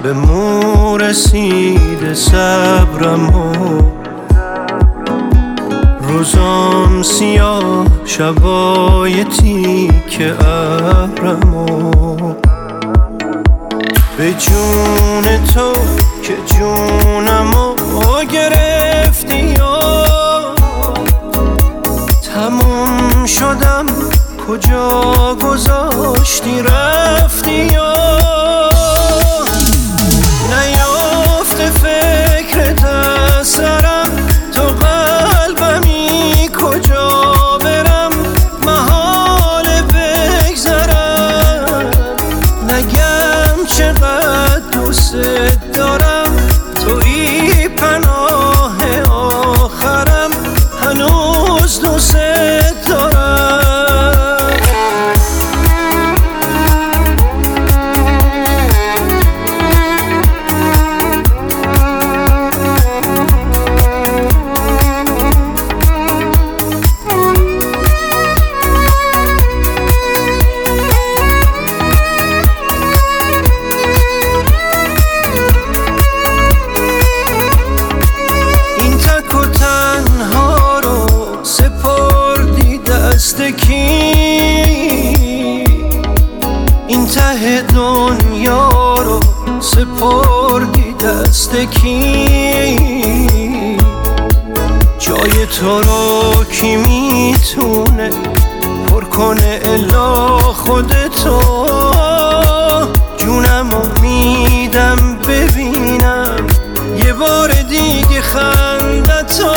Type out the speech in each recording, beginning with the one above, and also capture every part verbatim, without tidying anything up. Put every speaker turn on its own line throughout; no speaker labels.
به مو رسیده صبرم و روزام سیاه شبای تیک ابرم و به جون تو که جونمو گرفتی یا تموم شدم کجا گذاشتی رفتی یا نیافته فکرت از سرم تو قلبمی کجا برم محال بگذرم نگم چقدر دوست دارم تویی پناه آخرم هنوز دوست دارم دست کی این ته دنیا رو سپردی دست کی جای تو رو کی میتونه پر کنه الا خودتو جونمو میدم ببینم یه بار دیگه خندتو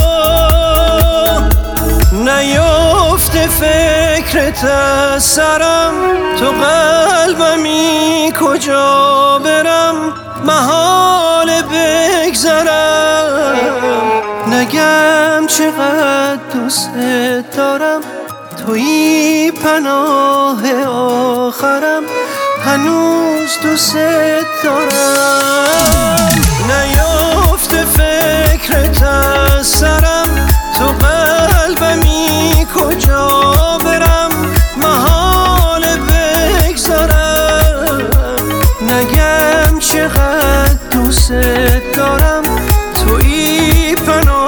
نیافته فکرت از سرم تو قلبمی کجا برم محال بگذرم نگم چقدر دوست دارم تویی پناه آخرم هنوز دوست دارم نیافته فکرت از سرم تو قلبمی کجا برم محال بگذارم نگم چقدر دوست دارم تویی پناه